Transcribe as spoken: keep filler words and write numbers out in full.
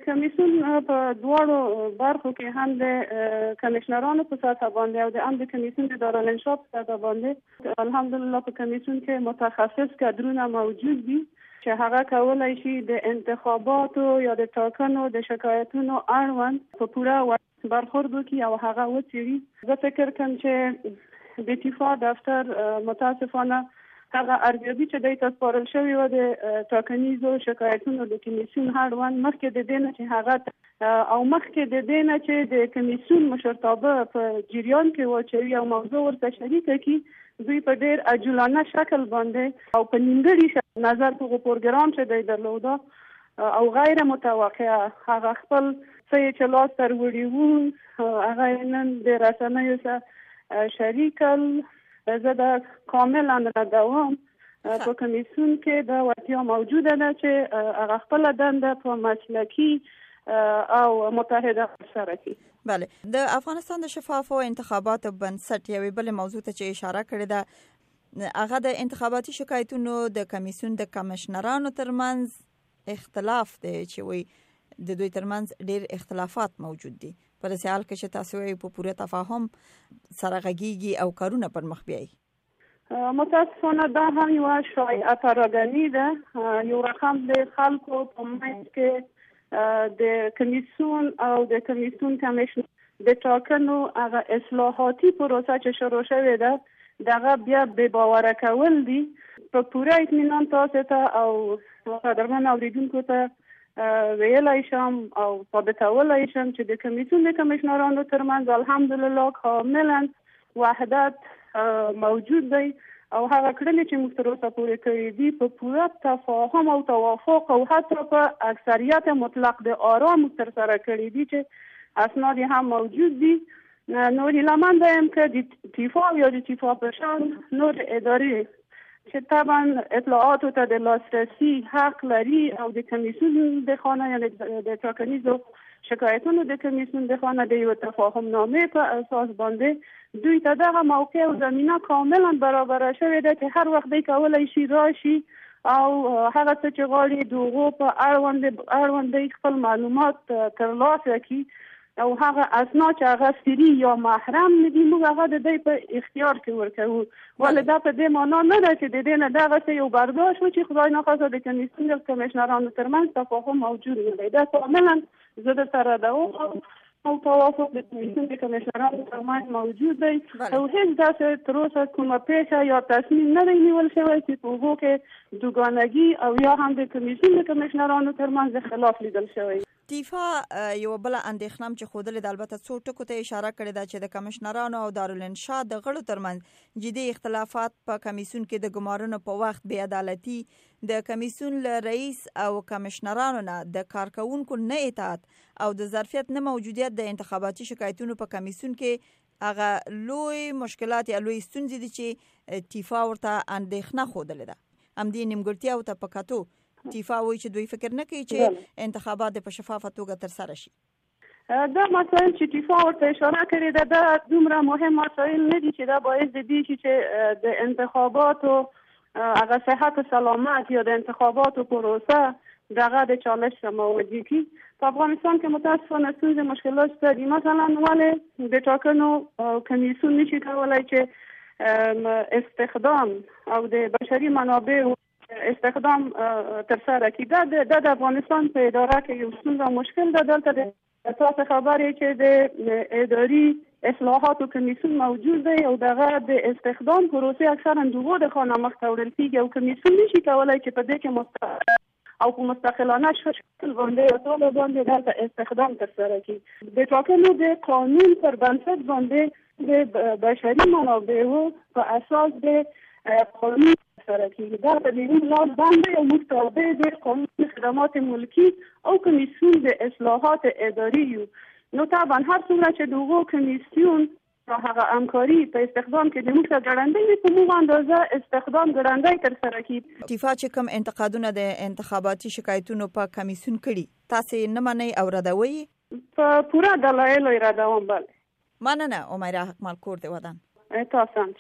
کمیسیون په دواړو برخو کې هم د کمشنرانو په سطح باندې او د هم د کمیسیون د دارالانشا په سطح باندې الحمدلله په کمیسیون کې متخصص کادرونه موجود دي چې هغه کولای شي د انتخاباتو یا د ټاکنو د شکایتونو اړوند په پوره برخورد وکړي او هغه وڅېړي. زه فکر کوم چې د دفاع دفتر متاسفانه هغه ارزیابي چې د تسپارل شوی و د ټاکنیزو شکایتونو د کمیسیون اړوند مخکې د دې نه چې هغه او مخکې د دې نه چې د کمیسیون مشرتابه په جریان کې واچوي او موضوع ورته شریکه کړي، دوی په ډېر عجولانه شکل باندې او په نیمګړي نظر په پروګرام چې دی درلوده او غیر متوقعه هغه خپل څه چې لاس تر وړي وو هغه نن د رسنیو سره شریکل. زه د کاملا ردوم په کمیسیون کې د وړتیا موجوده ده چې هغه خپل دنده په مسلکي او متحده سره کوي. بله، د افغانستان د شفافو انتخاباتو بنسټ یوې بلې موضوع ته چې اشاره کړې ده هغه د انتخاباتي شکایتونو د کمیسیون د کمشنرانو ترمنځ اختلاف دی چې وي د دوی ترمنځ ډېر اختلافات موجود دي په داسې حال کې چې تاسو یې په پوره تفاهم سره غږیږي او کارونه پر مخ بیایي. متاسفانه دا هم یوه شایعه پراګني ده، یو رقم د خلکو په منځ کې د کمیسیون او د کمیسیون کمیشن د ټاکنو هغه اصلاحاتي پروسه چې شروع شوې ده دغه بیا بې باوره کول دي. په پوره اطمینان تاسو ته او قدرمن اوریدونکو ته ویلای شم او ثابتولای شم چې د کمیسیون د کمشنرانو ترمنځ الحمدلله کاملا وحدت موجود دی او هغه کړنې چې موږ تر اوسه پورې کړې دي په پوره تفاهم او توافق او حتی په اکثریت مطلق د آرا موږ ترسره کړې دي چې اسناد هم موجود دي. نو هیله منده یم که د دفاع یا د دفاع په شان نور ادارې چې طبعا اطلاعاتو ته د لاسرسی حق لري او د کمیسیون د خانه یا د ټاکنیزو شکایتونو د کمیسیون د خانه د یو تفاهم نامې په اساس باندې دوی ته دغه موقع او زمینه کاملا برابره شوې ده چې هر وخت دی کولی شي راشي او هغه څه چې غواړي د هغو په اړوند اړوند خپل معلومات ترلاسه کړي او هغه اسناد چې هغه سری یا محرم نه دي موږ هغه د دې په اختیار کې ورکوو. ولې دا په دې معنا نه ده چې د دې نه دغه څه یو برداشت و چې خدای ناخواسته د کمیسیون د کمشنرانو ترمنځ تفاهم موجود نه دی. دا کاملا زه د سره ده او توافق د کمیسیون د کمشنرانو ترمنځ موجود دی او هیڅ داسې تر اوسه کومه پیښه یا تصمیم نه دی نیول شوی چې په هغو کې دوګانګي او یا هم د کمیسیون د کمشنرانو ترمنځ خلاف لیدل شوی. دفاع یو بل اندېښنه چې ښودلې ده البته څو ټکو ته اشاره کړې ده چې د کمشنرانو او دارالانشا د غړو ترمنځ جدي اختلافات په کمیسیون کې د ګمارنو په وخت بې عدالتي، د کمیسیون له رئیس او کمشنرانو نه د کارکونکو نه اطاعت او د ظرفیت نه موجودیت د انتخاباتي شکایتونو په کمیسیون کې هغه لوی مشکلات یا لوی ستونزې دي چې دفاع ورته اندېښنه ښودلې ده. همدې نیمګړتیاو ته په کتو دفاع وایي چې دوی فکر نه کوي چې انتخابات په شفافه توګه ترسره شي. دا مسایل چې دفاع ورته اشاره کړې ده دا دومره مهم مسایل نه دي چې دا باعث د دې شي چې د انتخاباتو هغه صحت و سلامت یا د انتخاباتو پروسه دغه د چالش سره مواجه کړي. په افغانستان کې متاسفانه ستونزې مشکلات شته دي. مثلا ولې د ټاکنو کمیسیون نشي کولی چې استخدام او د بشري منابعو استخدام ترسره کړي. دا د افغانستان په اداره کې یو ستونزه مشکل ده. دلته د تاسو خبرې چې د اداري اصلاحاتو کمیسیون موجود دی او دغه د استخدام پروسه اکثرا دغه د خانه مخ ته وړل کېږي او کمیسیون نشي کولی چې په دې کې مستقل او په مستقلانه شکل باندې او ټول باندې دلته استخدام ترسره کړي. د ټاکنو د قانون پر بنسټ باندې د بشري منابعو په اساس د قانون سره کېږي. دا په دې لار باندې او مطابق د قانون خدمات ملکی او کمیسیون د اصلاحات اداري یو. نو طبعا هر څومره چې دغه کمیسیون را هغه همکاري په استخدام کې د موږ ګړندۍ په موږ اندازه استخدام ګړندۍ ترسره کړي. دفاع چې کوم انتقادونه د انتخاباتي شکایتونو په کمیسیون کړي تاسو نه منئ او ردوي؟ په پوره دلایل ردوم. بله مننه. امیره حقمل کور د ودان تاسو